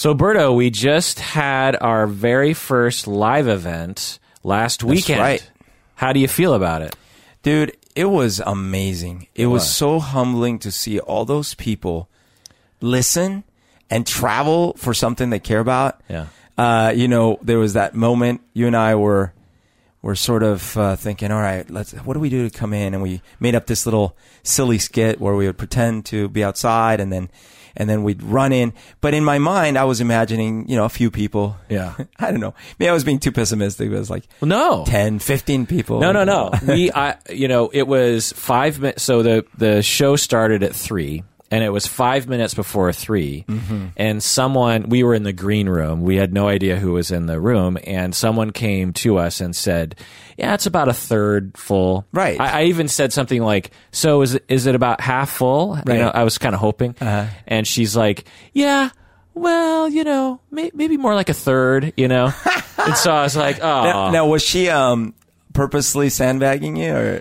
So, Berto, we just had our very first live event last weekend. Right. How do you feel about it? Dude, it was amazing. It was so humbling to see all those people listen and travel for something they care about. Yeah. There was that moment you and I were sort of thinking, all right, what do we do to come in? And we made up this little silly skit where we would pretend to be outside and then we'd run in. But in my mind, I was imagining, a few people. Yeah. I don't know. Maybe I was being too pessimistic. It was like 10, 15 people. No. It was 5 minutes. So the show started at 3. And it was 5 minutes before 3. Mm-hmm. And we were in the green room. We had no idea who was in the room. And someone came to us and said, yeah, it's about a third full. Right. I even said something like, so is it about half full? Right. I was kind of hoping. Uh-huh. And she's like, yeah, well, maybe more like a third, And so I was like, oh. Now was she purposely sandbagging you or?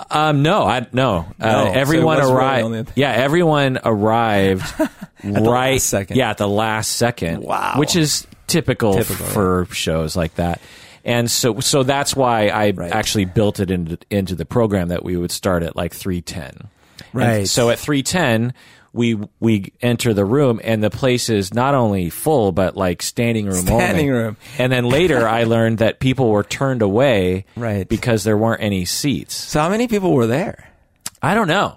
No. Everyone so arrived. Yeah, everyone arrived right second. Yeah, at the last second. Wow. Which is typical for shows like that. And so that's why I actually built it into the program that we would start at like 3:10. Right. And so at 3:10 we enter the room and the place is not only full but like standing room only. And then later I learned that people were turned away because there weren't any seats. So how many people were there? I don't know.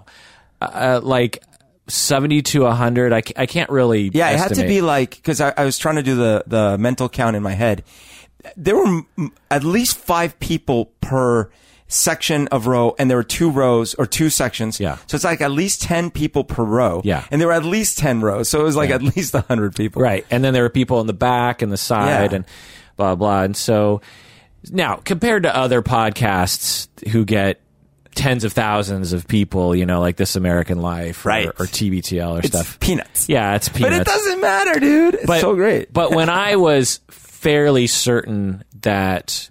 Like 70 to 100. I can't really Yeah, estimate. it had to be like, because I was trying to do the mental count in my head. There were at least 5 people per section of row, and there were 2 rows or 2 sections. Yeah. So it's like at least 10 people per row. Yeah. And there were at least 10 rows. So it was like at least 100 people. Right. And then there were people in the back and the side and blah, blah. And so now compared to other podcasts who get tens of thousands of people, like This American Life or TBTL or stuff. Peanuts. Yeah, it's peanuts. But it doesn't matter, dude. It's so great. But when I was fairly certain that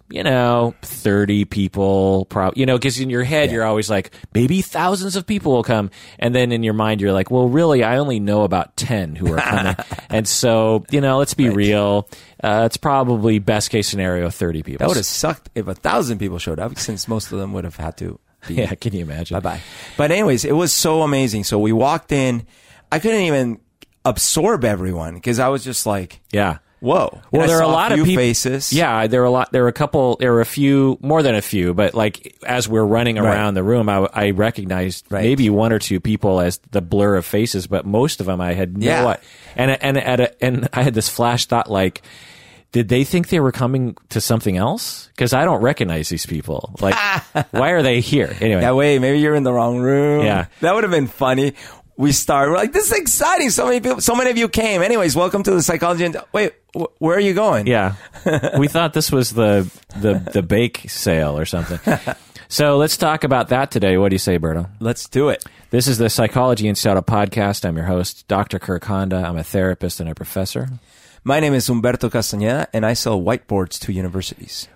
30 people probably because in your head you're always like maybe thousands of people will come, and then in your mind you're like, well, really I only know about 10 who are coming. And so let's be real, it's probably best case scenario 30 people. That would have sucked if 1,000 people showed up, since most of them would have had to yeah, can you imagine? Bye-bye. But anyways, it was so amazing. So we walked in, I couldn't even absorb everyone because I was just like, yeah, whoa. Well, there are a lot of people. Faces. Yeah, there were a few, more than a few, but like as we're running around the room, I recognized maybe 1 or 2 people as the blur of faces, but most of them I had no idea. And I had this flash thought, like, did they think they were coming to something else? Because I don't recognize these people. Like, why are they here? Anyway. That way, maybe you're in the wrong room. Yeah. That would have been funny. We're like, this is exciting. So many people, so many of you came. Anyways, welcome to the Psychology. And wait, where are you going? Yeah. We thought this was the bake sale or something. So let's talk about that today. What do you say, Berto? Let's do it. This is the Psychology in Seattle podcast. I'm your host, Dr. Kirk Honda. I'm a therapist and a professor. My name is Humberto Castañeda, and I sell whiteboards to universities.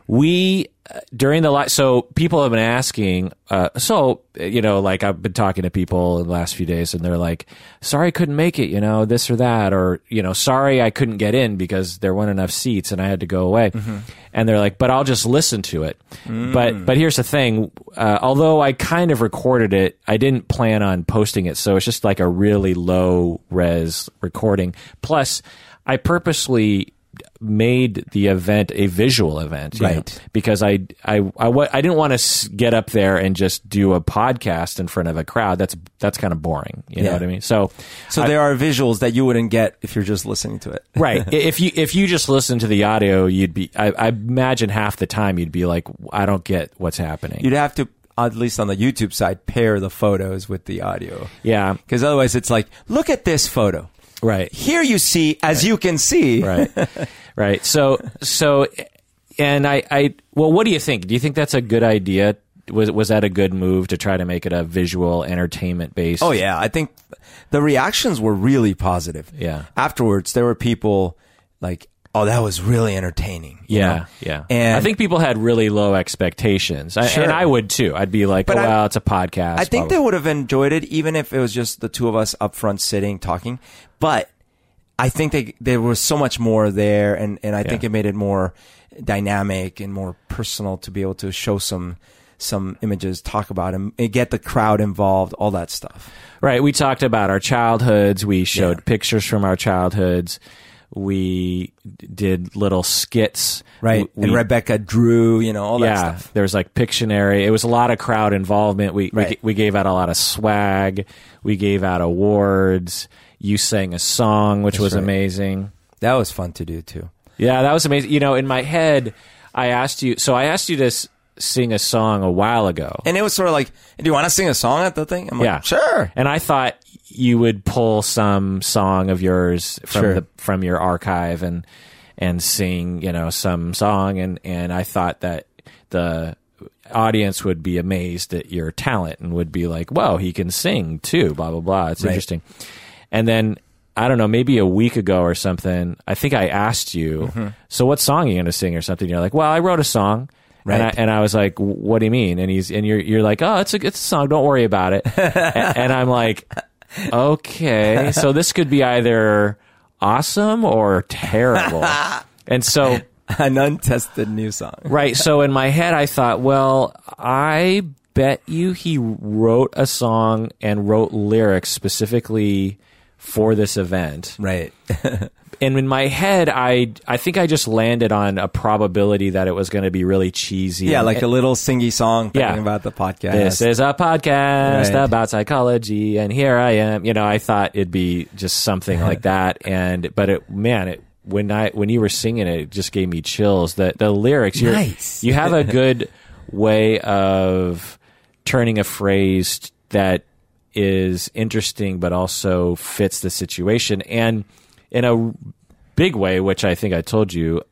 So people have been asking, like I've been talking to people in the last few days, and they're like, sorry I couldn't make it, this or that, or, sorry I couldn't get in because there weren't enough seats and I had to go away. Mm-hmm. And they're like, but I'll just listen to it. But here's the thing, although I kind of recorded it, I didn't plan on posting it, so it's just like a really low res recording. Plus, I purposely made the event a visual event, because I didn't want to get up there and just do a podcast in front of a crowd. That's kind of boring. You know what I mean? So there are visuals that you wouldn't get if you're just listening to it. Right. If you just listen to the audio, I imagine half the time you'd be like, I don't get what's happening. You'd have to, at least on the YouTube side, pair the photos with the audio. Yeah. Because otherwise it's like, look at this photo. Right. Here you see, as you can see. Right. Right. So, and well, what do you think? Do you think that's a good idea? Was that a good move to try to make it a visual entertainment based? Oh yeah. I think the reactions were really positive. Yeah. Afterwards, there were people like, oh, that was really entertaining. Yeah. And I think people had really low expectations. Sure. And I would too. I'd be like, well, it's a podcast. I think they would have enjoyed it even if it was just the two of us up front sitting, talking. But I think there was so much more there, and I think it made it more dynamic and more personal to be able to show some images, talk about them, and get the crowd involved, all that stuff. Right. We talked about our childhoods. We showed pictures from our childhoods. We did little skits. Right. And Rebecca drew, all that stuff. There's like Pictionary. It was a lot of crowd involvement. We gave out a lot of swag. We gave out awards. You sang a song, which was amazing. That was fun to do too. Yeah, that was amazing. In my head, I asked you to sing a song a while ago. And it was sort of like, do you want to sing a song at the thing? I'm like, sure. And I thought you would pull some song of yours from your archive and sing, some song. And I thought that the audience would be amazed at your talent and would be like, whoa, he can sing too, blah, blah, blah. It's interesting. And then, I don't know, maybe a week ago or something, I think I asked you, so what song are you going to sing or something? You're like, well, I wrote a song. Right. And I was like, what do you mean? And you're like, oh, it's a song. Don't worry about it. and I'm like, okay, so this could be either awesome or terrible. And so an untested new song. Right. So in my head, I thought, well, I bet you he wrote a song and wrote lyrics specifically for this event. Right. And in my head, I think I just landed on a probability that it was going to be really cheesy. Yeah, like a little singy song talking about the podcast. This is a podcast about psychology, and here I am. I thought it'd be just something like that. When you were singing it just gave me chills. The lyrics, nice. You have a good way of turning a phrase that is interesting but also fits the situation. And in a big way, which I think I told you,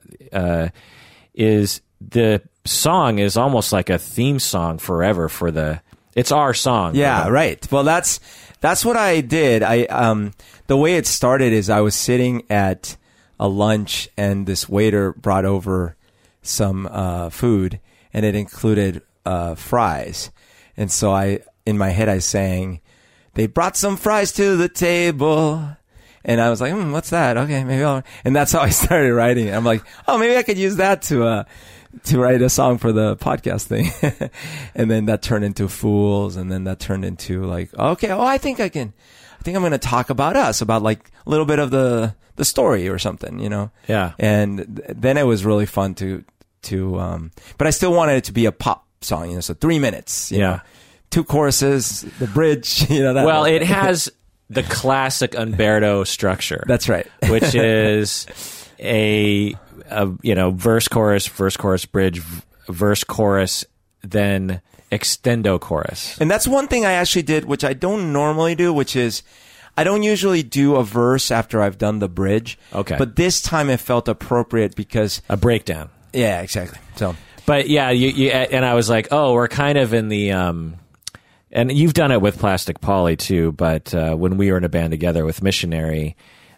is the song is almost like a theme song forever it's our song. Yeah, right. Well, that's what I did. The way it started is I was sitting at a lunch and this waiter brought over some food and it included fries. And so in my head, I sang, "They brought some fries to the table." And I was like, what's that? Okay, maybe and that's how I started writing it. I'm like, oh, maybe I could use that to write a song for the podcast thing. And then that turned into Fools. And then that turned into like, okay, I think I'm going to talk about us, about like a little bit of the story or something, Yeah. And then it was really fun to but I still wanted it to be a pop song, so 3 minutes, you know, 2 choruses, the bridge, that. Well, it has the classic Umberto structure. That's right. Which is a verse, chorus, bridge, verse, chorus, then extendo chorus. And that's one thing I actually did, which I don't normally do, which is I don't usually do a verse after I've done the bridge. Okay. But this time it felt appropriate because a breakdown. Yeah, exactly. So, but yeah, you and I was like, oh, we're kind of in the and you've done it with Plastic Polly too, but when we were in a band together with Missionary,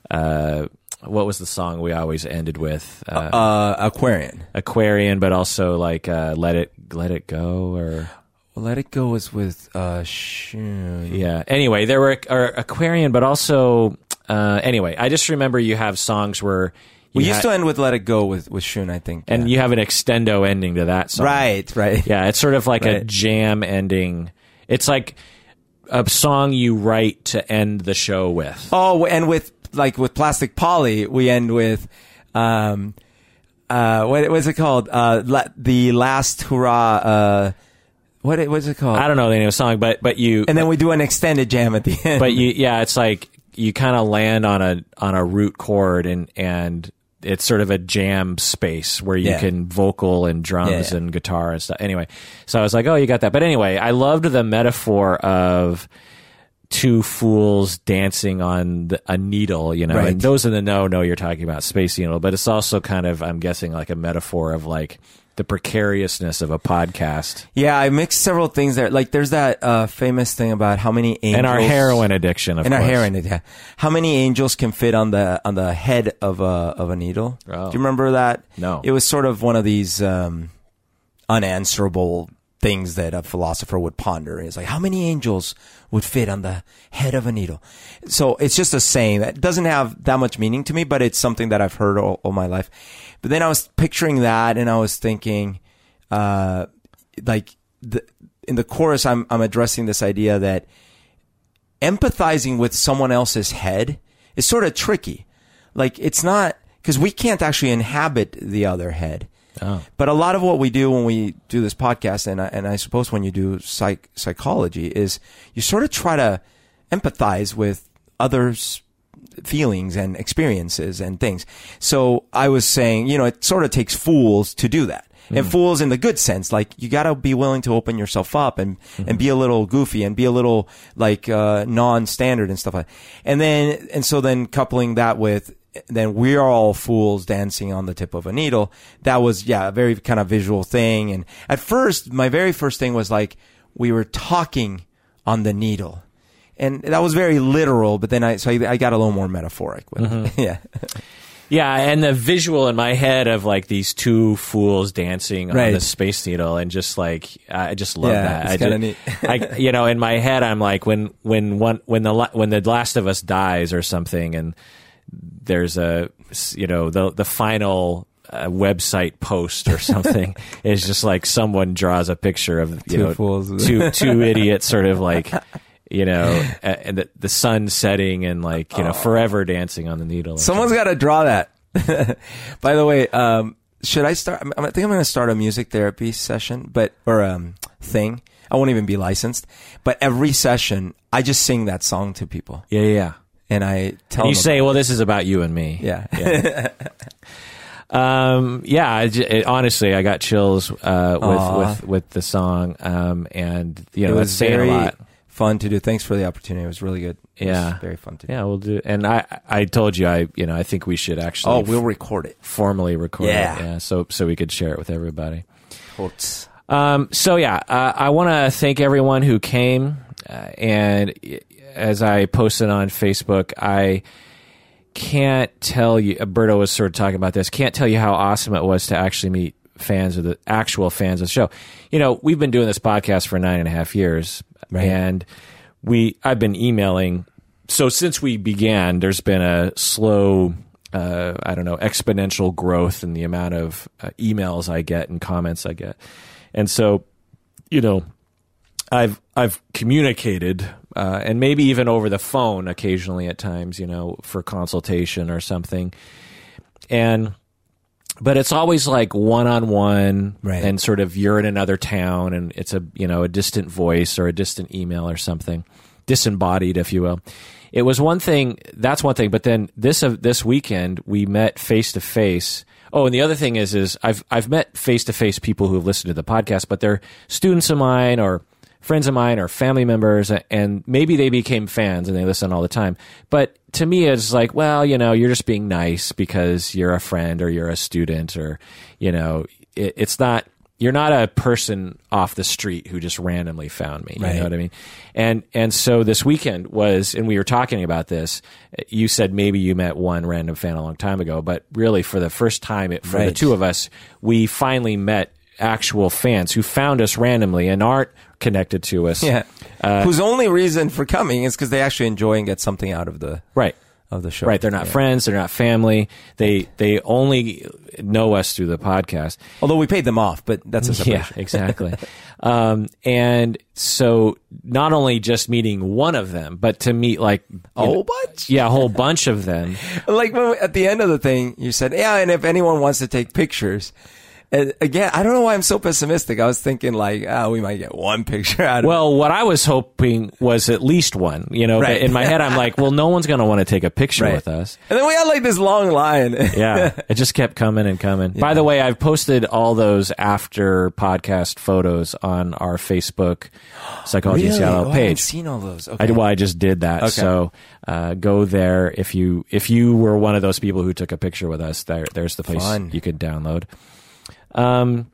what was the song we always ended with? Aquarian, but also like Let It Go, or Let It Go was with Shun. Yeah. Anyway, there were Aquarian, but also anyway, I just remember you have songs where we used to end with Let It Go with Shun, I think. And you have an extendo ending to that song. Right. Yeah, it's sort of like a jam ending. It's like a song you write to end the show with. Oh, and with Plastic Polly, we end with what was it called? The Last Hurrah. What was it called? I don't know the name of the song, but you. And then we do an extended jam at the end. But it's like you kind of land on a root chord and it's sort of a jam space where you can vocal and drums and guitar and stuff. Anyway, so I was like, oh, you got that. But anyway, I loved the metaphor of 2 fools dancing on a needle, Right. And those in the know you're talking about Space Needle, but it's also kind of, I'm guessing, like a metaphor of like the precariousness of a podcast. Yeah, I mixed several things there. Like there's that famous thing about how many angels and our heroin addiction, of course. Our heroin, how many angels can fit on the head of a needle? Oh. Do you remember that? No. It was sort of one of these unanswerable things that a philosopher would ponder. It's like, how many angels would fit on the head of a needle? So it's just a saying that doesn't have that much meaning to me, but it's something that I've heard all my life. But then I was picturing that, and I was thinking, in the chorus, I'm addressing this idea that empathizing with someone else's head is sort of tricky. Like, it's not, because we can't actually inhabit the other head. Oh. But a lot of what we do when we do this podcast, and I suppose when you do psychology, is you sort of try to empathize with others' feelings and experiences and things. So I was saying, it sort of takes fools to do that. And fools in the good sense, like, you got to be willing to open yourself up and be a little goofy and be a little like non-standard and stuff like that. And so then coupling that with, then we're all fools dancing on the tip of a needle. That was, a very kind of visual thing. And at first, my very first thing was like, we were talking on the needle. And that was very literal, but then I got a little more metaphoric with it. Yeah. Yeah, and the visual in my head of like these two fools dancing on the Space Needle, and just like, I just love that. It's kind of neat. In my head, I'm like, when the Last of Us dies or something, and there's the final website post or something is just like someone draws a picture of two idiots sort of like, and the sun setting and like, forever dancing on the needle. Someone's got to draw that. By the way, should I start? I think I'm going to start a music therapy session, thing. I won't even be licensed, but every session I just sing that song to people. Yeah. And I tell them. You say, well, this is about you and me. Yeah. Honestly, I got chills with the song, and it was saying very a lot. Fun to do. Thanks for the opportunity. It was really good. It was very fun to do. Yeah, we'll do. And I told you, I think we should actually. Oh, we'll record it. Formally record it. Yeah. So we could share it with everybody. Quotes. I want to thank everyone who came, and as I posted on Facebook, I can't tell you, Berto was sort of talking about this, can't tell you how awesome it was to actually meet fans of the actual fans of the show. We've been doing this podcast for 9.5 years, and I've been emailing. So since we began, there's been a slow, exponential growth in the amount of emails I get and comments I get. And so, I've communicated, and maybe even over the phone occasionally at times, for consultation or something. But it's always like one-on-one, and sort of you're in another town, and it's a distant voice or a distant email or something, disembodied, if you will. It was one thing. That's one thing. But then this weekend we met face to face. Oh, and the other thing is I've met face to face people who have listened to the podcast, but they're students of mine or friends of mine or family members, and maybe they became fans and they listen all the time. But to me, it's like, well, you're just being nice because you're a friend or you're a student, or, it's not, you're not a person off the street who just randomly found me. You know what I mean? And so this weekend was, and we were talking about this, you said maybe you met one random fan a long time ago, but really for the first time for the two of us, we finally met actual fans who found us randomly and aren't connected to us. Yeah. Whose only reason for coming is because they actually enjoy and get something out of the of the show. Right. They're not friends. They're not family. They only know us through the podcast. Although we paid them off, but that's a separation. Yeah, exactly. And so not only just meeting one of them, but to meet like a whole bunch. Yeah, a whole bunch of them. Like at the end of the thing, you said, yeah, and if anyone wants to take pictures. And again, I don't know why I'm so pessimistic. I was thinking like, we might get one picture out of it. Well, what I was hoping was at least one, But in my head, I'm like, well, no one's going to want to take a picture with us. And then we had like this long line. Yeah. It just kept coming and coming. Yeah. By the way, I've posted all those after podcast photos on our Facebook Psychology in Seattle page. I haven't seen all those. Okay. I just did that. Okay. So, go there. If you were one of those people who took a picture with us, there's the place you could download. And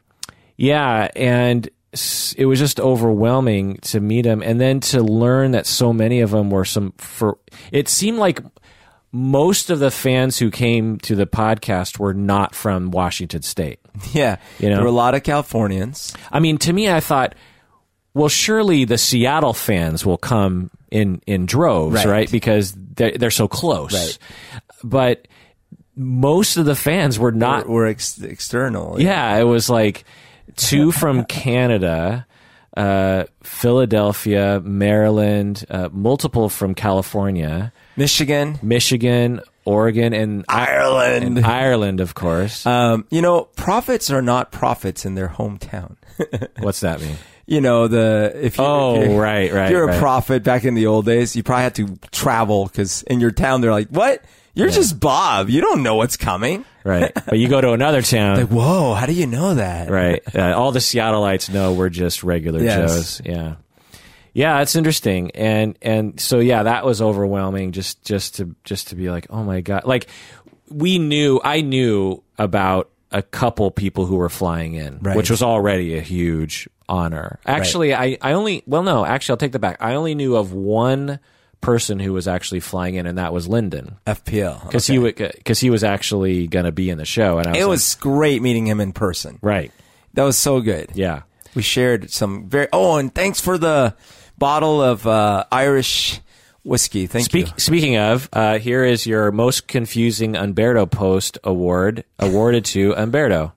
it was just overwhelming to meet them, and then to learn that so many of them were it seemed like most of the fans who came to the podcast were not from Washington State. Yeah. You know? There were a lot of Californians. I mean, to me, I thought, well, surely the Seattle fans will come in droves, right? Because they're so close. Right. But most of the fans were not. Were external. Yeah, it was like 2 from Canada, Philadelphia, Maryland, multiple from California, Michigan, Oregon, and Ireland. Ireland, of course. Prophets are not prophets in their hometown. What's that mean? If right. If you're a prophet back in the old days, you probably had to travel because in your town they're like, "What? You're just Bob. You don't know what's coming." Right. But you go to another town. Like, whoa, how do you know that? Right. All the Seattleites know we're just regular Joes. Yeah. Yeah, it's interesting. And so yeah, that was overwhelming just to be like, "Oh my God." Like I knew about a couple people who were flying in, which was already a huge honor. Actually, I'll take that back. I only knew of one person who was actually flying in, and that was Lyndon FPL, because he was actually going to be in the show, and it was great meeting him in person. Right, that was so good. Yeah, we shared some and thanks for the bottle of Irish whiskey. Thank you. Speaking of, here is your most confusing Umberto post awarded to Umberto.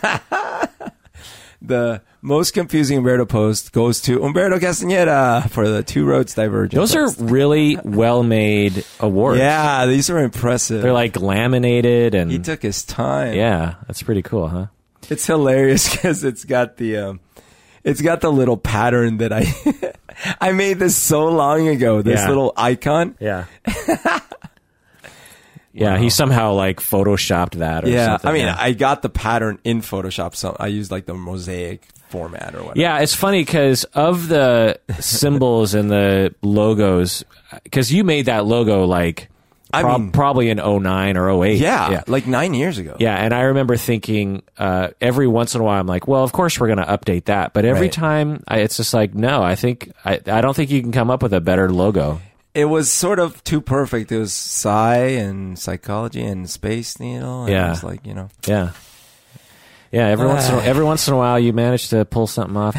The most confusing Umberto post goes to Umberto Castañeda for the Two Roads Divergent. Those are really well-made awards. Yeah, these are impressive. They're like laminated, and he took his time. Yeah, that's pretty cool, huh? It's hilarious because it's got the little pattern that I made this so long ago. This little icon. Yeah. Yeah, he somehow like photoshopped that or something. I mean, I got the pattern in Photoshop, so I used like the mosaic format or whatever. Yeah, it's funny because of the symbols and the logos, because you made that logo like probably in 09 or 08. Yeah, like 9 years ago. Yeah, and I remember thinking every once in a while, I'm like, well, of course we're going to update that. But every time, it's just like, no, I don't think you can come up with a better logo. It was sort of too perfect. It was sci and psychology and Space Needle. And it was like, Yeah. Yeah, every once in a while you manage to pull something off.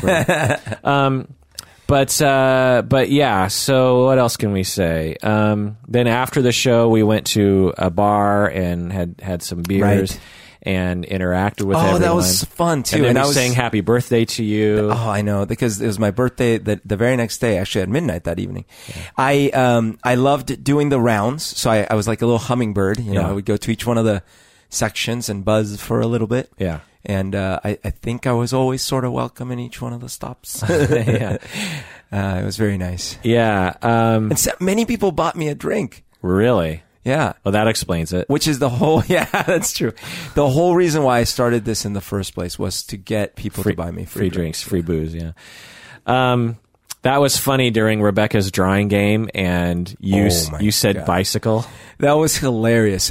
But yeah, so what else can we say? Then after the show, we went to a bar and had some beers and interacted with everyone. Oh, that was fun too. And then I was saying happy birthday to you. Oh, I know, because it was my birthday the very next day, actually at midnight that evening. Yeah. I loved doing the rounds, so I was like a little hummingbird. I would go to each one of the sections and buzz for a little bit. Yeah. And I think I was always sort of welcome in each one of the stops. Yeah. It was very nice. Yeah. And many people bought me a drink. Really? Yeah. Well, that explains it. Which is that's true. The whole reason why I started this in the first place was to get people to buy me free drinks, free booze, yeah. That was funny during Rebecca's drawing game, and you said bicycle. That was hilarious.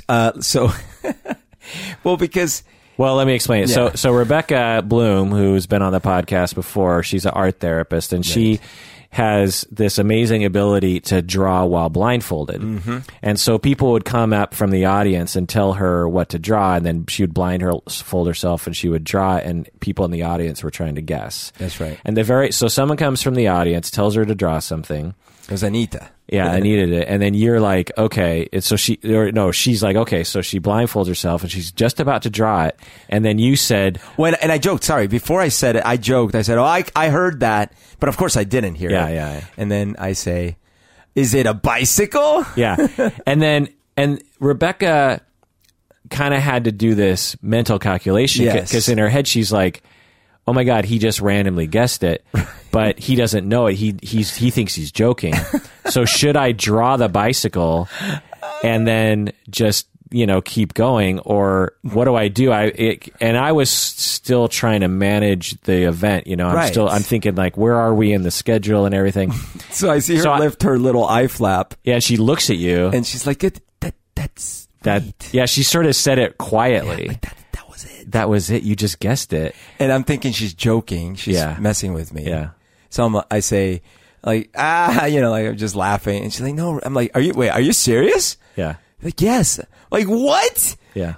Because... Well, let me explain it. Yeah. So Rebecca Bloom, who's been on the podcast before, she's an art therapist, and she has this amazing ability to draw while blindfolded. Mm-hmm. And so people would come up from the audience and tell her what to draw, and then she would blindfold herself and she would draw it, and people in the audience were trying to guess. That's right. And so someone comes from the audience, tells her to draw something. It was Anita. Yeah, Anita did. And then you're like, okay. She's like, okay, so she blindfolds herself and she's just about to draw it. And then you said... And I joked, sorry, before I said it, I joked. I said, I heard that, but of course I didn't hear it. Yeah. And then I say, is it a bicycle? Yeah. And Rebecca kind of had to do this mental calculation because in her head she's like, oh my God, he just randomly guessed it, but he doesn't know it. He thinks he's joking. So should I draw the bicycle and then just, keep going, or what do I do? And I was still trying to manage the event, I'm thinking like, where are we in the schedule and everything? So I see her lift her little eye flap. Yeah. She looks at you and she's like, that's neat. Yeah. She sort of said it quietly. Yeah, like that was it. That was it. You just guessed it. And I'm thinking she's joking. She's messing with me. Yeah. So I say like, like I'm just laughing. And she's like, no, I'm like, are you serious? Yeah. Like, yes. Like, what? Yeah.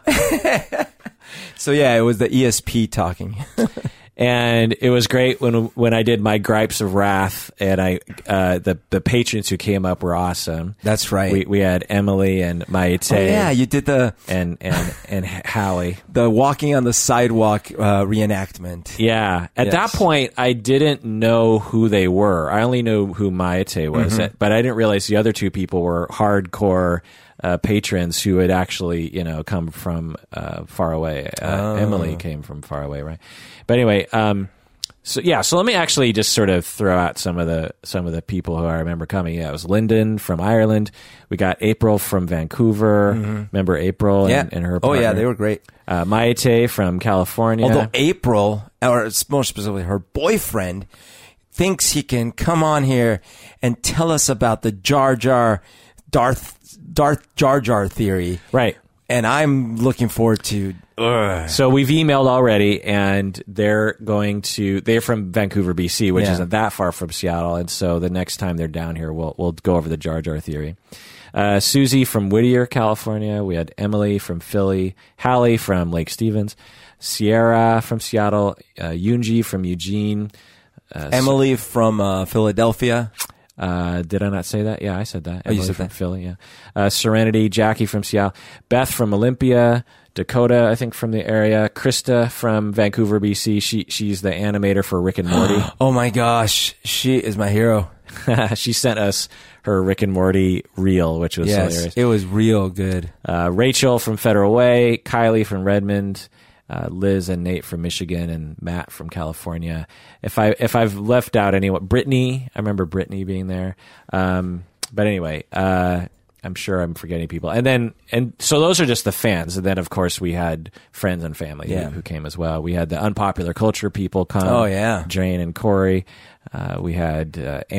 So yeah, it was the ESP talking. And it was great when I did my gripes of wrath, and the patrons who came up were awesome. That's right. We had Emily and Maite. Oh, yeah, you did and Hallie. The walking on the sidewalk reenactment. Yeah. At that point, I didn't know who they were. I only knew who Maite was, but I didn't realize the other two people were hardcore patrons who had actually, come from far away. Emily came from far away, right? But anyway, so let me actually just sort of throw out some of the people who I remember coming. Yeah, it was Lyndon from Ireland. We got April from Vancouver. Remember April and her partner? Oh yeah, they were great. Maite from California. Although April, or more specifically her boyfriend, thinks he can come on here and tell us about the Darth Jar Jar theory. Right. And I'm looking forward to... So we've emailed already, and they're from Vancouver, BC, which isn't that far from Seattle. And so the next time they're down here, we'll go over the Jar Jar theory. Susie from Whittier, California. We had Emily from Philly, Hallie from Lake Stevens, Sierra from Seattle, Yunji from Eugene, Emily from Philadelphia. Did I not say that? Yeah, I said that. Emily you said from that. Philly, yeah. Serenity, Jackie from Seattle, Beth from Olympia, Dakota, I think from the area, Krista from Vancouver, BC. She's the animator for Rick and Morty. Oh my gosh, she is my hero. She sent us her Rick and Morty reel, which was hilarious. It was real good. Rachel from Federal Way, Kylie from Redmond, Liz and Nate from Michigan, and Matt from California. If I've left out anyone, Brittany, I remember Brittany being there. But anyway, I'm sure I'm forgetting people. And so those are just the fans. And then of course we had friends and family who came as well. We had the Unpopular Culture people come. Oh yeah. Jane and Corey. We had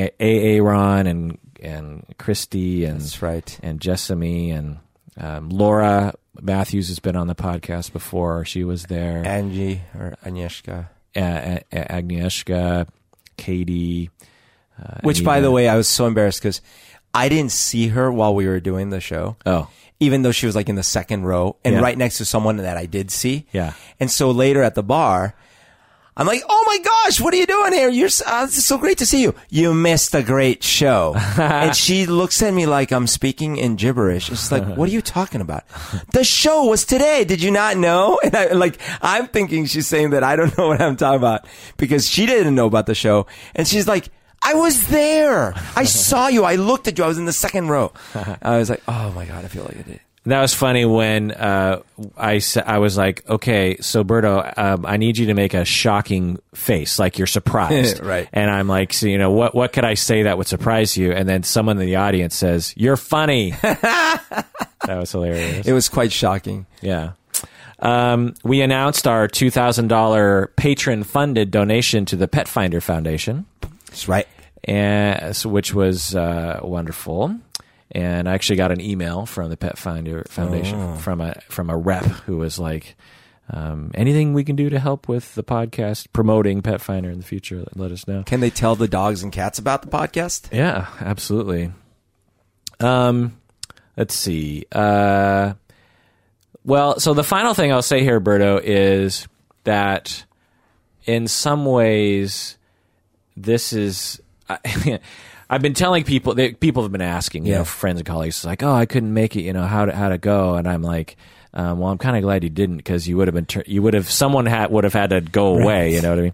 Aaron and Christy and that's right. And Jessamy and Laura Matthews has been on the podcast before. She was there. Angie or Agnieszka. Agnieszka, Katie. Which, by the way, I was so embarrassed because I didn't see her while we were doing the show. Oh. Even though she was like in the second row and right next to someone that I did see. Yeah. And so later at the bar, I'm like, oh my gosh, what are you doing here? It's so great to see you. You missed a great show. And she looks at me like I'm speaking in gibberish. It's like, what are you talking about? The show was today. Did you not know? And I'm thinking she's saying that I don't know what I'm talking about because she didn't know about the show. And she's like, I was there. I saw you. I looked at you. I was in the second row. I was like, oh my God, I feel like I did. That was funny when I was like, okay, so Berto, I need you to make a shocking face, like you're surprised. Right. And I'm like, so, what could I say that would surprise you? And then someone in the audience says, you're funny. That was hilarious. It was quite shocking. Yeah. We announced our $2,000 patron-funded donation to the Pet Finder Foundation. That's right. Which was wonderful. And I actually got an email from the Pet Finder Foundation from a rep who was like, anything we can do to help with the podcast promoting Pet Finder in the future, let us know. Can they tell the dogs and cats about the podcast? Yeah, absolutely. Let's see. Well, so the final thing I'll say here, Berto, is that in some ways, this is... I've been telling people have been asking, friends and colleagues, like, oh, I couldn't make it, how to go, and I'm like, well, I'm kind of glad you didn't because you would have someone would have had to go away, you know what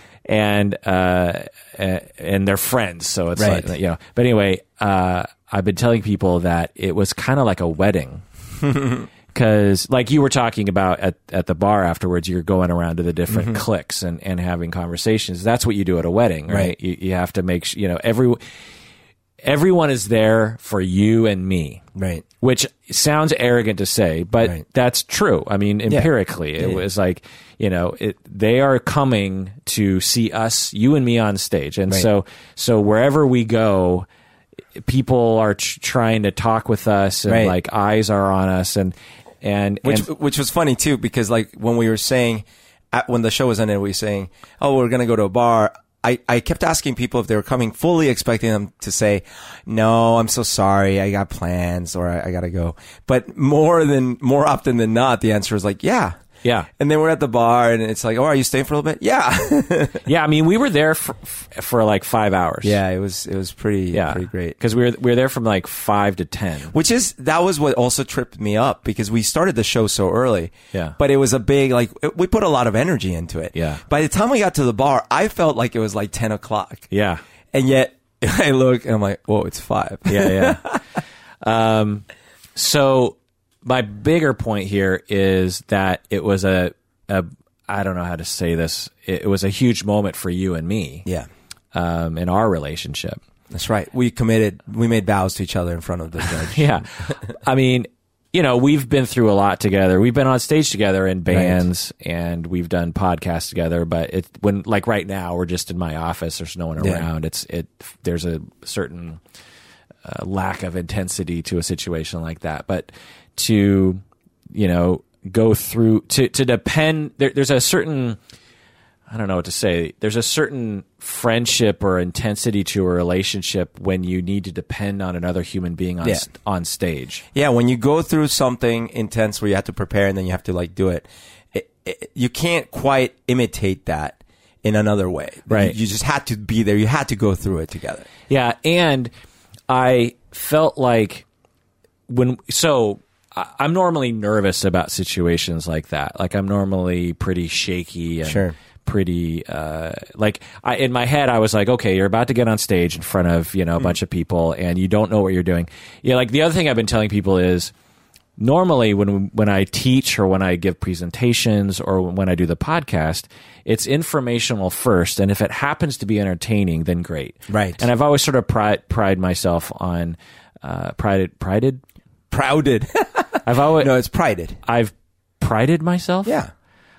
I mean? And they're friends, so it's like, But anyway, I've been telling people that it was kind of like a wedding. Because, like you were talking about at the bar afterwards, you're going around to the different cliques and having conversations. That's what you do at a wedding, right? You have to make sure, everyone is there for you and me. Right. Which sounds arrogant to say, but that's true. I mean, empirically, it was like, they are coming to see us, you and me on stage. And so wherever we go, people are trying to talk with us and like eyes are on us which was funny too, because like when we were saying when the show was ended, we were saying, oh, we're going to go to a bar. I kept asking people if they were coming, fully expecting them to say, no, I'm so sorry, I got plans, or I gotta go. But more often than not, the answer is like, yeah. Yeah. And then we're at the bar and it's like, oh, are you staying for a little bit? Yeah. Yeah. I mean, we were there for like 5 hours. Yeah. It was pretty great. Cause we were there from like 5 to 10. That was what also tripped me up, because we started the show so early. Yeah. But it was a big, like, we put a lot of energy into it. Yeah. By the time we got to the bar, I felt like it was like 10 o'clock. Yeah. And yet I look and I'm like, whoa, it's 5. Yeah. Yeah. So my bigger point here is that it was I don't know how to say this. It was a huge moment for you and me. Yeah. In our relationship. That's right. We made vows to each other in front of the judge. Yeah. I mean, we've been through a lot together. We've been on stage together in bands, right, and we've done podcasts together, but when like right now we're just in my office, there's no one around. There's a certain lack of intensity to a situation like that. But to, go through to depend, there's a certain, I don't know what to say. There's a certain friendship or intensity to a relationship when you need to depend on another human being on stage. Yeah, when you go through something intense where you have to prepare and then you have to like do it, you can't quite imitate that in another way. Right. You just had to be there. You had to go through it together. Yeah, and I felt like I'm normally nervous about situations like that. Like I'm normally pretty shaky and sure, pretty in my head I was like, okay, you're about to get on stage in front of a bunch of people and you don't know what you're doing. Yeah, like the other thing I've been telling people is normally when I teach or when I give presentations or when I do the podcast, it's informational first, and if it happens to be entertaining, then great. Right. And I've always sort of pride myself on prouded. No, it's prided. I've prided myself. Yeah.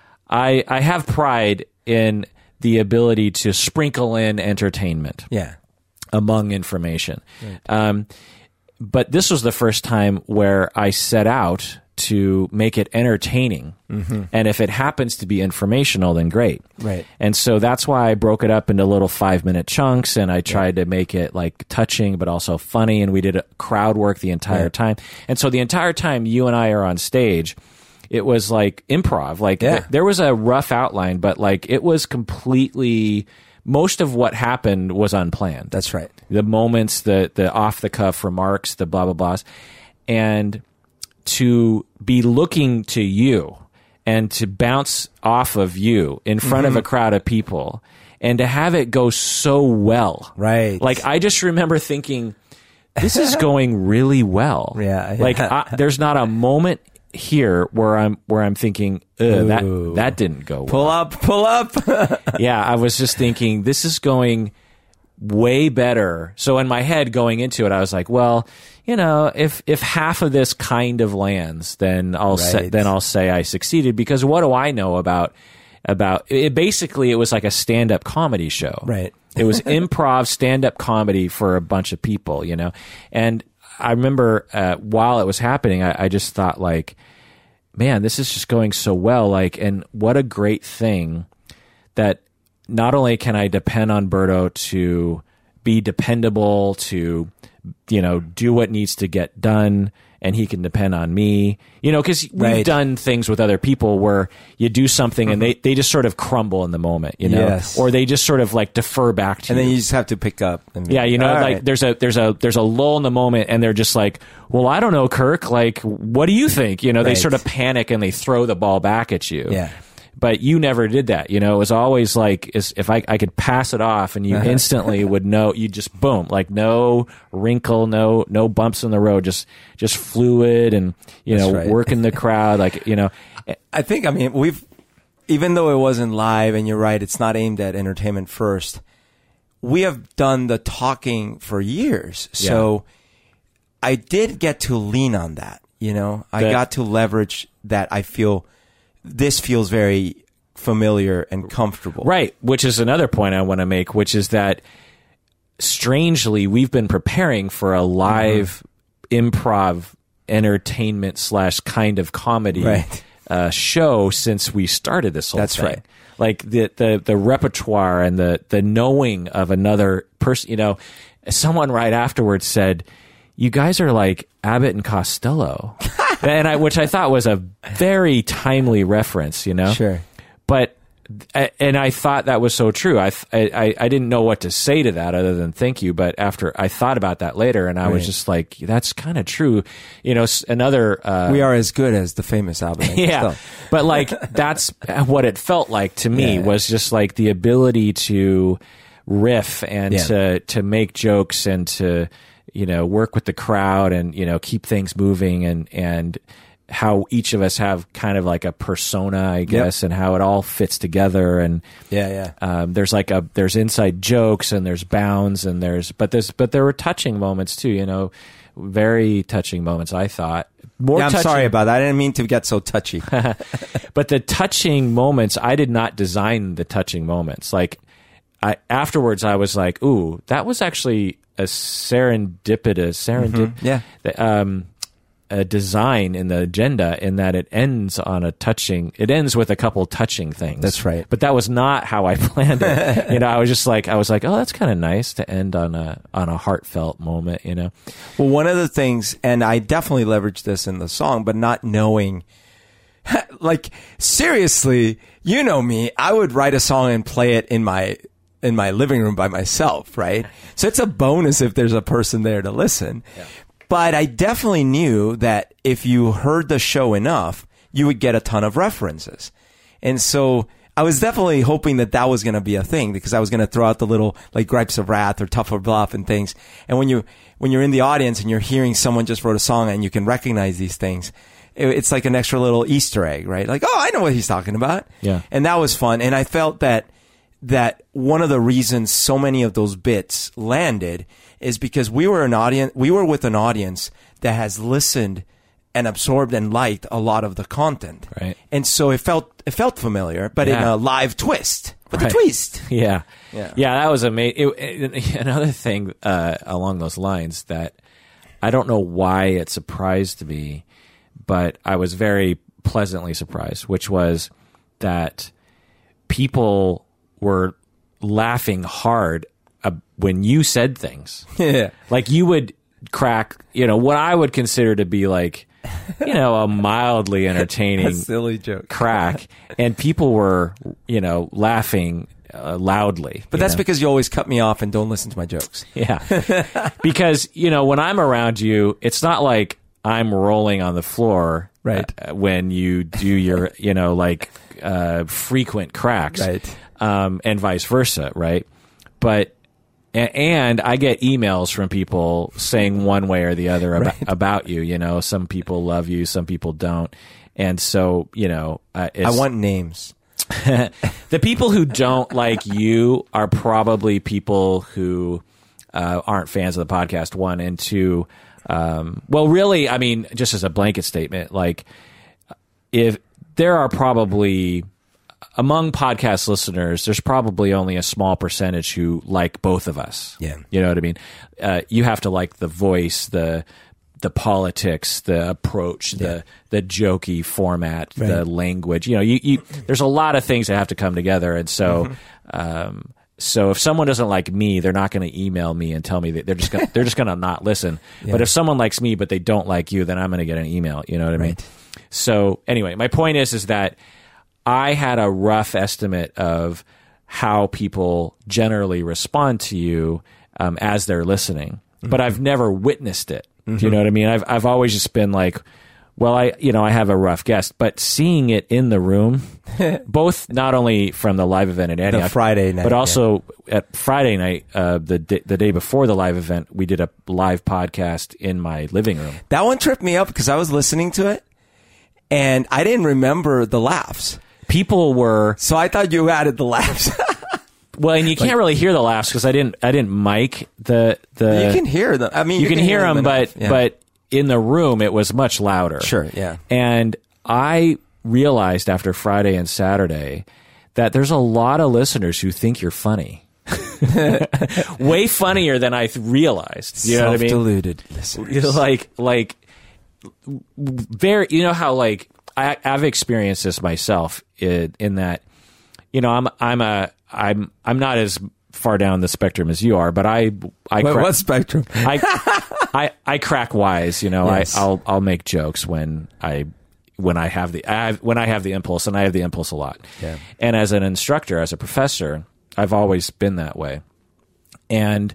I have pride in the ability to sprinkle in entertainment. Yeah. Among information. Right. But this was the first time where I set out to make it entertaining. Mm-hmm. And if it happens to be informational, then great. Right. And so that's why I broke it up into little 5-minute chunks, and I tried to make it like touching but also funny, and we did crowd work the entire time. And so the entire time you and I are on stage, it was like improv. Like there was a rough outline, but like it was completely, most of what happened was unplanned. That's right. The moments, the off the cuff remarks, the blah, blah, blahs. And to be looking to you and to bounce off of you in front of a crowd of people and to have it go so well. Right. Like I just remember thinking, this is going really well. Yeah. Like there's not a moment here where I'm thinking, that didn't go well. Pull up. Yeah, I was just thinking this is going way better. So in my head going into it, I was like, well, if half of this kind of lands, then I'll say I succeeded, because what do I know about it? Basically, it was like a stand-up comedy show. Right. It was improv stand-up comedy for a bunch of people, And I remember while it was happening, I just thought like, man, this is just going so well. Like, and what a great thing that not only can I depend on Berto to be dependable, to, do what needs to get done, and he can depend on me, because we've done things with other people where you do something and they just sort of crumble in the moment, Yes. or they just sort of like defer back to you. And then you just have to pick up. And like right. there's a lull in the moment and they're just like, well, I don't know, Kirk, like, what do you think? They sort of panic and they throw the ball back at you. Yeah. But you never did that. It was always like, if I could pass it off and you instantly would know, you just boom, like no wrinkle, no bumps in the road, just fluid and, working the crowd. Like, I think, even though it wasn't live and you're right, it's not aimed at entertainment first. We have done the talking for years. So I did get to lean on that, I got to leverage that. I feel this feels very familiar and comfortable. Right, which is another point I want to make, which is that strangely, we've been preparing for a live improv entertainment / kind of comedy show since we started this whole That's thing. right. Like the repertoire and the knowing of another person. You know, someone right afterwards said, "You guys are like Abbott and Costello," which I thought was a very timely reference. You know, Sure. But and I thought that was so true. I didn't know what to say to that other than thank you. But after I thought about that later, and I was just like, that's kind of true. You know, another We are as good as the famous Abbott and yeah, Costello. but like that's what it felt like to me was just like the ability to riff and to make jokes and to, you know, work with the crowd and, you know, keep things moving and how each of us have kind of like a persona, I guess, and how it all fits together. And there's inside jokes and there's bounds and but there were touching moments too, you know, very touching moments. I thought I'm sorry about that. I didn't mean to get so touchy. But the touching moments, I did not design the touching moments. Like afterwards, I was like, "Ooh, that was actually a serendipitous a design in the agenda in that it ends with a couple touching things." That's right. But that was not how I planned it. You know, I was like, "Oh, that's kind of nice to end on a heartfelt moment," you know? Well, one of the things, and I definitely leveraged this in the song, but not knowing, like, seriously, you know me, I would write a song and play it in my living room by myself, right? So it's a bonus if there's a person there to listen. Yeah. But I definitely knew that if you heard the show enough, you would get a ton of references. And so I was definitely hoping that was going to be a thing because I was going to throw out the little like gripes of wrath or tough or bluff and things. And when you're in the audience and you're hearing someone just wrote a song and you can recognize these things, it's like an extra little Easter egg, right? Like, oh, I know what he's talking about. Yeah. And that was fun. And I felt that one of the reasons so many of those bits landed is because we were with an audience that has listened and absorbed and liked a lot of the content. Right. And so it felt familiar, but in a live twist. But the twist. Yeah. That was amazing. Another thing along those lines that I don't know why it surprised me, but I was very pleasantly surprised, which was that people were laughing hard when you said things. Yeah. Like you would crack, you know, what I would consider to be like, you know, a mildly entertaining a silly joke crack. And people were, you know, laughing loudly. But that's because you always cut me off and don't listen to my jokes. Yeah. Because, you know, when I'm around you, it's not like I'm rolling on the floor when you do your, you know, like frequent cracks. Right. And vice versa, right? But and I get emails from people saying one way or the other about you. You know, some people love you, some people don't, and so you know, I want names. The people who don't like you are probably people who aren't fans of the podcast. One and two. Well, really, I mean, just as a blanket statement, like if there are probably among podcast listeners, there's probably only a small percentage who like both of us. Yeah. You know what I mean? You have to like the voice, the politics, the approach, the jokey format, the language. You know, you there's a lot of things that have to come together. And so, so if someone doesn't like me, they're not going to email me and tell me that they're just going to not listen. Yeah. But if someone likes me, but they don't like you, then I'm going to get an email. You know what I mean? So anyway, my point is that I had a rough estimate of how people generally respond to you as they're listening, but I've never witnessed it. Do you know what I mean? I've always just been like, well, I have a rough guess, but seeing it in the room, both not only from the live event at Antioch, Friday night, but also at Friday night, the day before the live event, we did a live podcast in my living room. That one tripped me up because I was listening to it and I didn't remember the laughs. People were, so I thought you added the laughs. Well, and you can't really hear the laughs because I didn't mic the. You can hear them. I mean, you can hear them, but in the room it was much louder. Sure, yeah. And I realized after Friday and Saturday that there's a lot of listeners who think you're funny. Way funnier than I realized. You know what I mean? Self-deluded listeners. Like very. You know how like I've experienced this myself in that, I'm not as far down the spectrum as you are, but what spectrum? I crack wise, Yes. I'll make jokes when I have the impulse, and I have the impulse a lot. Yeah. And as an instructor, as a professor, I've always been that way. And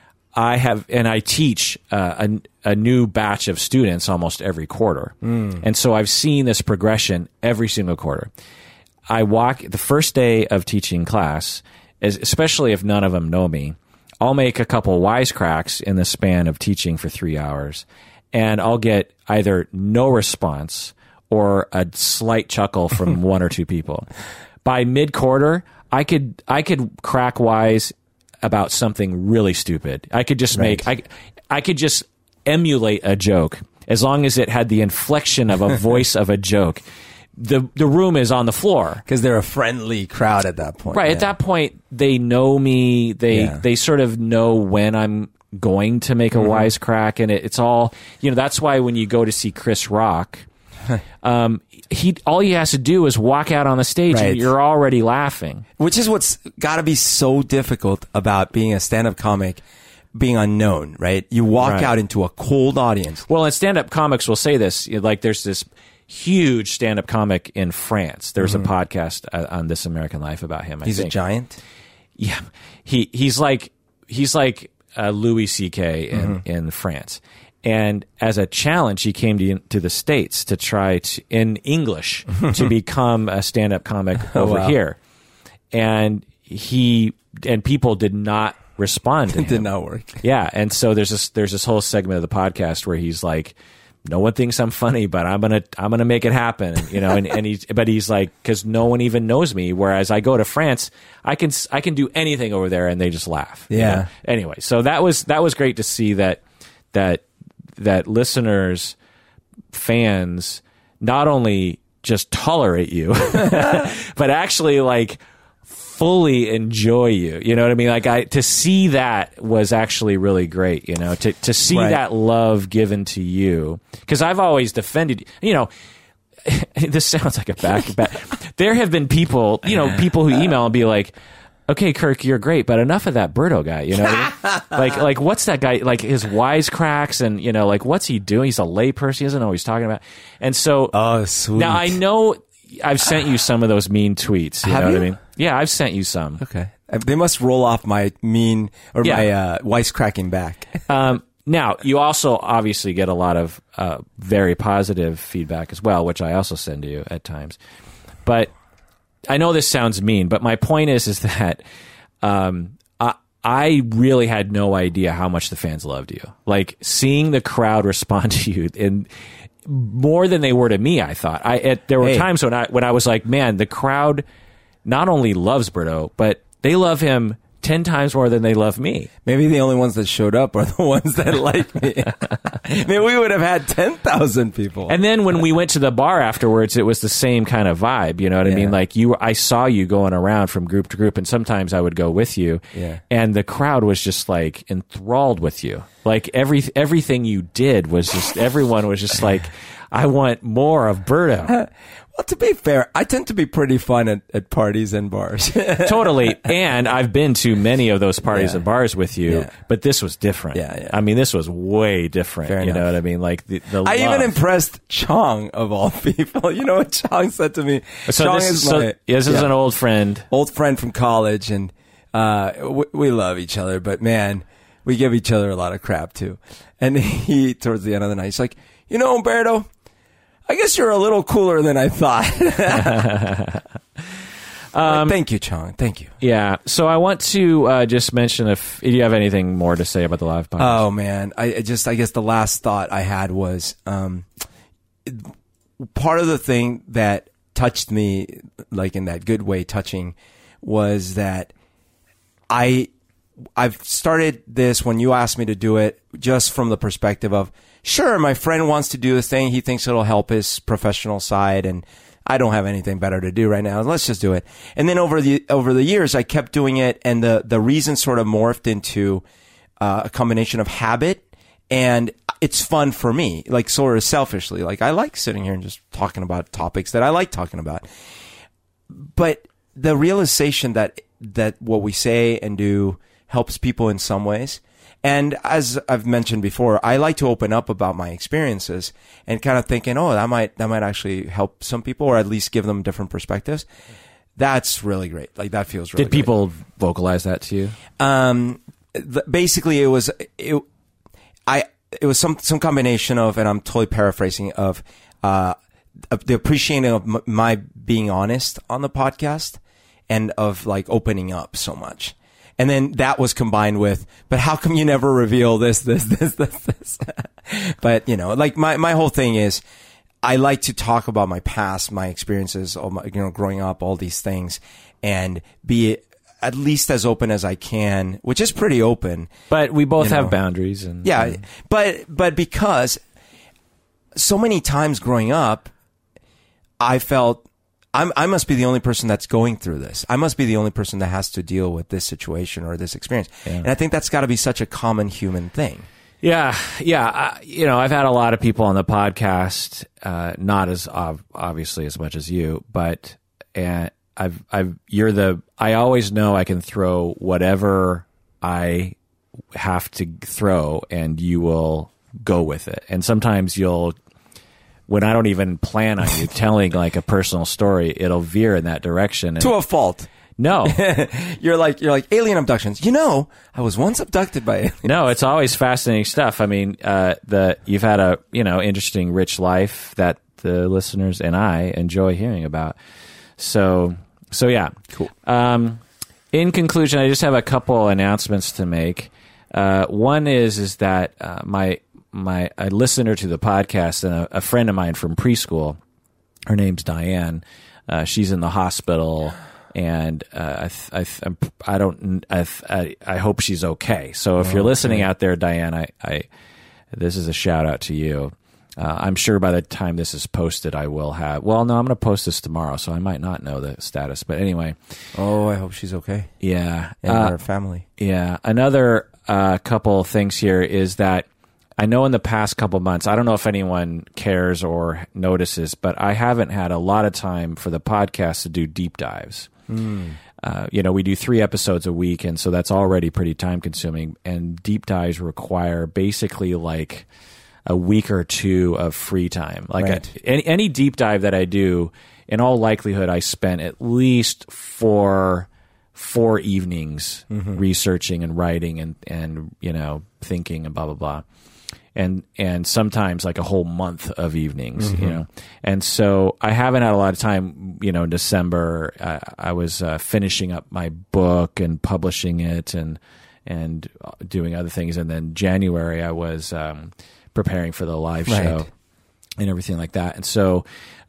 I teach a new batch of students almost every quarter. And so I've seen this progression every single quarter. I walk the first day of teaching class, especially if none of them know me, I'll make a couple wisecracks in the span of teaching for 3 hours, and I'll get either no response or a slight chuckle from one or two people. By mid-quarter, I could crack wise about something really stupid. I could just I could just emulate a joke as long as it had the inflection of a voice of a joke. The room is on the floor Because they're a friendly crowd at that point. right at that point. They know me. They sort of know when I'm going to make a wisecrack, and it's all that's why when you go to see Chris Rock, all he has to do is walk out on the stage and you're already laughing. Which is what's got to be so difficult about being a stand-up comic, being unknown, right? You walk out into a cold audience. Well, and stand-up comics will say this. Like, there's this huge stand-up comic in France. There's a podcast on This American Life about him. He's a giant. Yeah, he's like Louis C.K. in France. And as a challenge, he came to the States to try in English to become a stand-up comic over here. And people did not respond to him. It did not work. Yeah, and so there's this whole segment of the podcast where he's like, no one thinks I'm funny, but I'm gonna make it happen, and he's like, because no one even knows me. Whereas I go to France, I can do anything over there, and they just laugh. Yeah. Anyway, so that was great to see that listeners, fans, not only just tolerate you, but actually like fully enjoy you. You know what I mean? Like to see that was actually really great, to see that love given to you. Cause I've always defended, this sounds like a back. There have been people who email and be like, okay, Kirk, you're great, but enough of that Berto guy, what I mean? like what's that guy, like his wisecracks and, like what's he doing? He's a layperson. He doesn't know what he's talking about. And so oh, sweet. Now I know I've sent you some of those mean tweets. You know what I mean? Yeah, I've sent you some. Okay. They must roll off my mean or my wisecracking back. Now, you also obviously get a lot of very positive feedback as well, which I also send to you at times. But I know this sounds mean, but my point is that I really had no idea how much the fans loved you. Like, seeing the crowd respond to you in more than they were to me, I thought. There were times when I was like, man, the crowd not only loves Berto, but they love him 10 times more than they love me. Maybe the only ones that showed up are the ones that like me. Maybe we would have had 10,000 people. And then when we went to the bar afterwards, it was the same kind of vibe. You know what I mean? Like I saw you going around from group to group, and sometimes I would go with you. Yeah. And the crowd was just like enthralled with you. Like everything you did was just, everyone was just like, I want more of Berto. Well, to be fair, I tend to be pretty fun at parties and bars. Totally. And I've been to many of those parties and bars with you, but this was different. Yeah. I mean, this was way different. Fair enough. Know what I mean? Like the I love. even impressed Chong, of all people. You know what Chong said to me? So Chong this is an old friend. Old friend from college, and we love each other, but man, we give each other a lot of crap too. And he, towards the end of the night, he's like, Umberto, I guess you're a little cooler than I thought. Thank you, Chong. Thank you. Yeah. So I want to just mention if you have anything more to say about the live podcast. Oh man, I guess the last thought I had was part of the thing that touched me, like in that good way, touching, was that I've started this when you asked me to do it, just from the perspective of, sure, my friend wants to do this thing. He thinks it'll help his professional side, and I don't have anything better to do right now. Let's just do it. And then over the years, I kept doing it, and the reason sort of morphed into a combination of habit and it's fun for me, like sort of selfishly. Like I like sitting here and just talking about topics that I like talking about. But the realization that what we say and do helps people in some ways. And as I've mentioned before, I like to open up about my experiences and kind of thinking, oh, that might actually help some people, or at least give them different perspectives. That's really great. Like that feels really Did people vocalize that to you? Basically it was some combination of, and I'm totally paraphrasing, of the appreciating of my being honest on the podcast and of like opening up so much. And then that was combined with, but how come you never reveal this? But you know, like my whole thing is I like to talk about my past, my experiences, all my, growing up, all these things, and be at least as open as I can, which is pretty open. But we both have boundaries, and but because so many times growing up, I felt I must be the only person that's going through this. I must be the only person that has to deal with this situation or this experience. Yeah. And I think that's got to be such a common human thing. Yeah. I've had a lot of people on the podcast, not as obviously as much as you, but I always know I can throw whatever I have to throw, and you will go with it. And sometimes when I don't even plan on you telling like a personal story, it'll veer in that direction. To a fault. No. You're like alien abductions. I was once abducted by aliens. No, it's always fascinating stuff. I mean, you've had a, interesting, rich life that the listeners and I enjoy hearing about. So yeah. Cool. In conclusion, I just have a couple announcements to make. One is that a listener to the podcast and a friend of mine from preschool, her name's Diane. She's in the hospital, and I hope she's okay. So if you're listening out there, Diane, this is a shout out to you. I'm sure by the time this is posted, I will have. Well, no, I'm going to post this tomorrow, so I might not know the status. But anyway. Oh, I hope she's okay. Yeah, and her family. Yeah. Another couple of things here is that I know in the past couple months, I don't know if anyone cares or notices, but I haven't had a lot of time for the podcast to do deep dives. We do 3 episodes a week, and so that's already pretty time consuming. And deep dives require basically like a week or 2 of free time. Like any deep dive that I do, in all likelihood, I spent at least 4 evenings researching and writing and thinking and blah blah blah. And sometimes like a whole month of evenings, And so I haven't had a lot of time, in December, I was finishing up my book and publishing it and doing other things. And then January I was preparing for the live show and everything like that. And so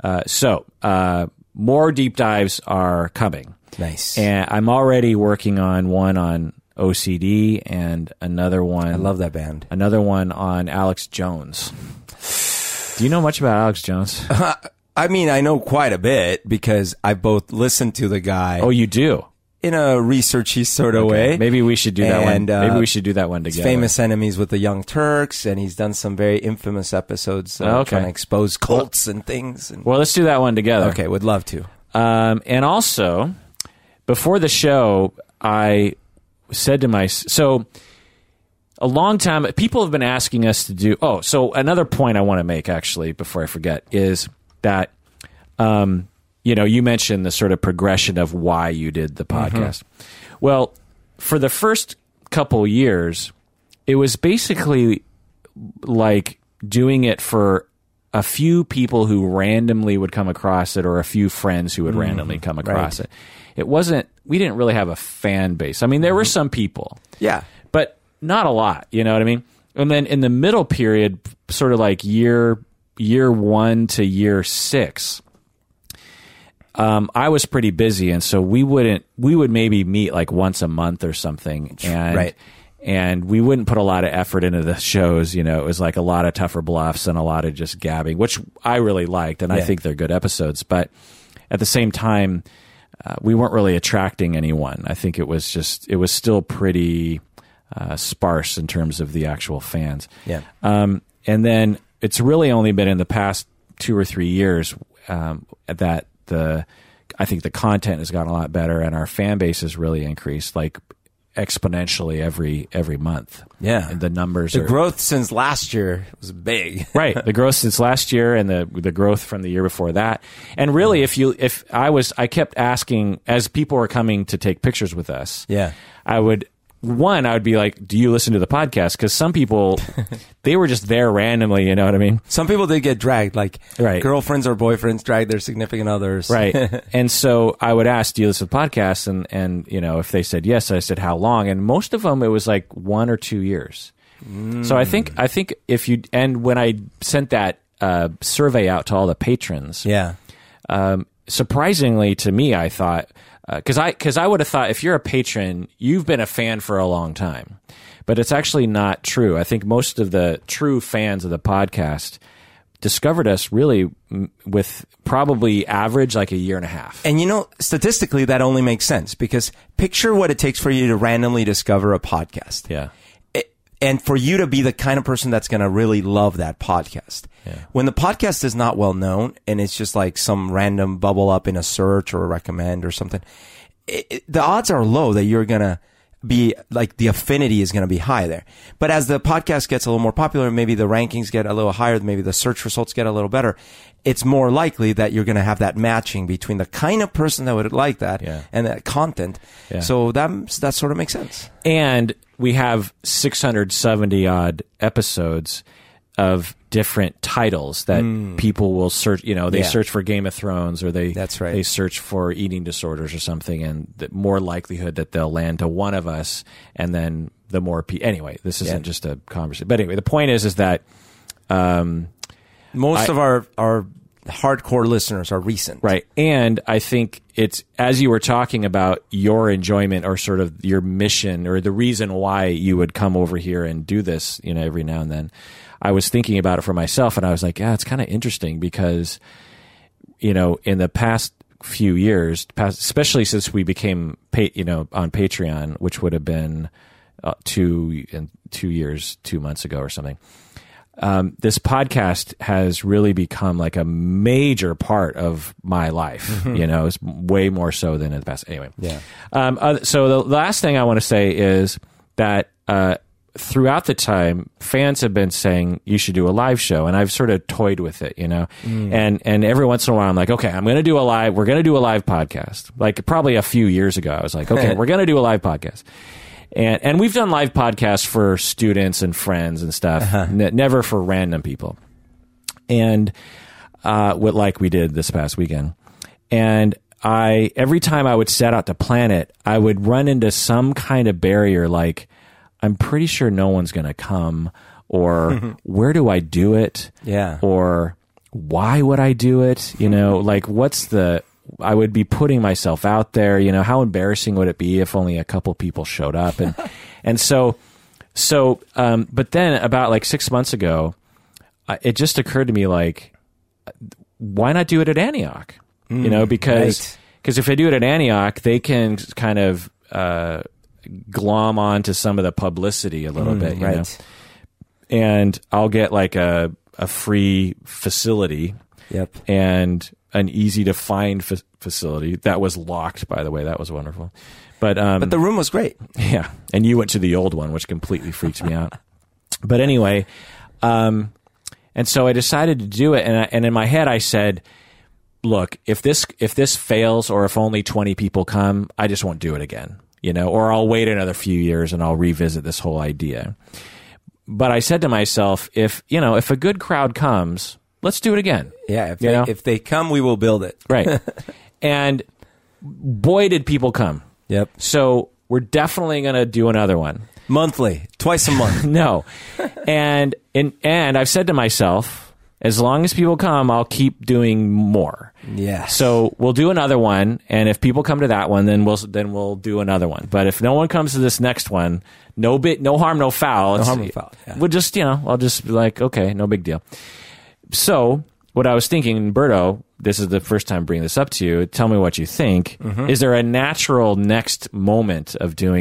more deep dives are coming. Nice. And I'm already working on one on OCD and another one. I love that band. Another one on Alex Jones. Do you know much about Alex Jones? I mean, I know quite a bit because I both listened to the guy. Oh, you do? In a researchy sort of way. Maybe we should do that one. Maybe we should do that one together. Famous Enemies with the Young Turks, and he's done some very infamous episodes trying to expose cults and things. Well, let's do that one together. Okay, would love to. And also, before the show, I said to so a long time, people have been asking us to do, so another point I want to make actually, before I forget, is that, you mentioned the sort of progression of why you did the podcast. Well, for the first couple years, it was basically like doing it for a few people who randomly would come across it, or a few friends who would randomly come across it. It wasn't, we didn't really have a fan base. I mean, there were some people. Yeah. But not a lot, you know what I mean? And then in the middle period, sort of like year 1 to year 6, I was pretty busy, and so we would maybe meet like once a month or something. And and we wouldn't put a lot of effort into the shows, It was like a lot of tougher bluffs and a lot of just gabbing, which I really liked, and I think they're good episodes. But at the same time, we weren't really attracting anyone. I think it was still pretty sparse in terms of the actual fans. Yeah. And then it's really only been in the past 2 or 3 years that I think the content has gotten a lot better and our fan base has really increased, like exponentially every month. Yeah. And the numbers The growth since last year was big. Right. The growth since last year and the growth from the year before that. And really, I kept asking, as people were coming to take pictures with us, Yeah. I would be like, do you listen to the podcast? Because some people, they were just there randomly, you know what I mean? Some people did get dragged, like Right. girlfriends or boyfriends dragged their significant others. Right. And so I would ask, do you listen to the podcast? And if they said yes, I said, how long? And most of them, it was like 1 or 2 years. So I think when I sent that survey out to all the patrons, Yeah. surprisingly to me, I thought, because I would have thought if you're a patron, you've been a fan for a long time, but it's actually not true. I think most of the true fans of the podcast discovered us really with probably average like a year and a half. And statistically, that only makes sense because picture what it takes for you to randomly discover a podcast. Yeah. And for you to be the kind of person that's going to really love that podcast. Yeah. When the podcast is not well known and it's just like some random bubble up in a search or a recommend or something, the odds are low that you're going to be like the affinity is going to be high there. But as the podcast gets a little more popular, maybe the rankings get a little higher, maybe the search results get a little better, it's more likely that you're going to have that matching between the kind of person that would like that and that content. Yeah. So that sort of makes sense. And we have 670 odd episodes of different titles that people will search. They search for Game of Thrones, or That's right. they search for eating disorders or something, and the more likelihood that they'll land to one of us, and then the more anyway. This isn't just a conversation, but anyway, the point is that most of our hardcore listeners are recent, right? And I think it's, as you were talking about your enjoyment or sort of your mission or the reason why you would come over here and do this, every now and then. I was thinking about it for myself, and I was like, it's kind of interesting because, in the past few years, especially since we became, on Patreon, which would have been 2 years, 2 months ago or something. This podcast has really become like a major part of my life. It's way more so than in the past. Anyway. Yeah. So the last thing I want to say is that, throughout the time, fans have been saying you should do a live show, and I've sort of toyed with it, and every once in a while I'm like, okay, we're going to do a live podcast. Like probably a few years ago, I was like, okay, we're going to do a live podcast. And we've done live podcasts for students and friends and stuff, never for random people. And like we did this past weekend. And every time I would set out to plan it, I would run into some kind of barrier, like, I'm pretty sure no one's going to come, or where do I do it? Yeah. Or why would I do it? Like I would be putting myself out there, how embarrassing would it be if only a couple people showed up? And so, but then about like 6 months ago, it just occurred to me, like, why not do it at Antioch? Because if I do it at Antioch, they can kind of, glom onto some of the publicity a little bit, you know? And I'll get like a free facility. Yep. And an easy to find facility that was locked, by the way. That was wonderful. But the room was great. Yeah. And you went to the old one, which completely freaks me out. But anyway, and so I decided to do it, and in my head I said, look, if this fails, or if only 20 people come, I just won't do it again. Or I'll wait another few years and I'll revisit this whole idea. But I said to myself, if a good crowd comes, let's do it again. Yeah. If they come, we will build it. Right. And boy, did people come. Yep. So we're definitely going to do another one. Monthly, twice a month. No. And I've said to myself, as long as people come, I'll keep doing more. Yeah. So we'll do another one, and if people come to that one, then we'll do another one. But if no one comes to this next one, no harm, no foul. No harm, no foul. Yeah. We'll just, I'll just be like, okay, no big deal. So what I was thinking, Berto, this is the first time bringing this up to you. Tell me what you think. Is there a natural next moment of doing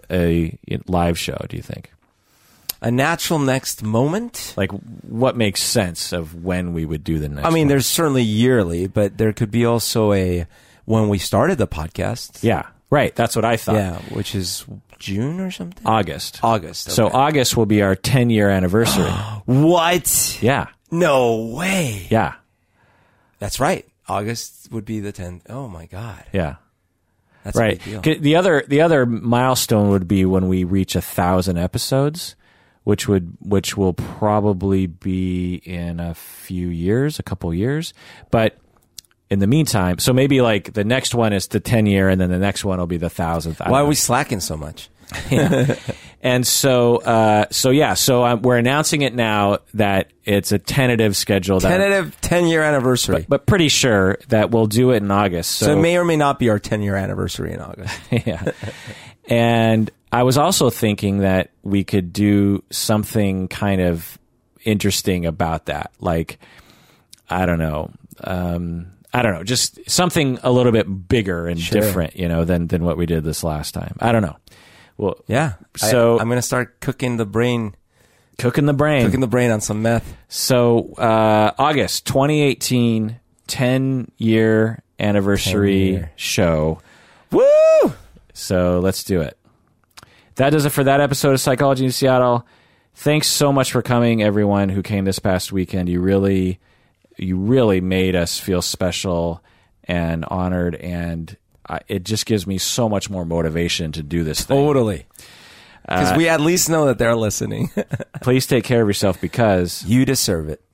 a live show, do you think? A natural next moment? Like, what makes sense of when we would do the next I mean, one? there's certainly yearly, but there could be also when we started the podcast. Yeah, right. That's what I thought. Yeah, which is June or something? August. August. Okay. So August will be our 10-year anniversary. What? Yeah. No way. Yeah. That's right. August would be the 10th. Oh, my God. Yeah. That's Right. a big deal. The other milestone would be when we reach 1,000 episodes, which will probably be in a couple years. But in the meantime, so maybe like the next one is the 10-year, and then the next one will be the 1,000th. Why are we slacking so much? Yeah. And so we're announcing it now that it's a tentative schedule. Tentative 10-year anniversary. But pretty sure that we'll do it in August. So it may or may not be our 10-year anniversary in August. Yeah. And I was also thinking that we could do something kind of interesting about that. Like, I don't know, just something a little bit bigger and different, than what we did this last time. I don't know. Well, yeah. So I'm going to start cooking the brain on some meth. So, August 2018, 10-year anniversary show. Woo! So let's do it. That does it for that episode of Psychology in Seattle. Thanks so much for coming, everyone who came this past weekend. You really made us feel special and honored, and it just gives me so much more motivation to do this thing. Totally. Because we at least know that they're listening. Please take care of yourself, because you deserve it.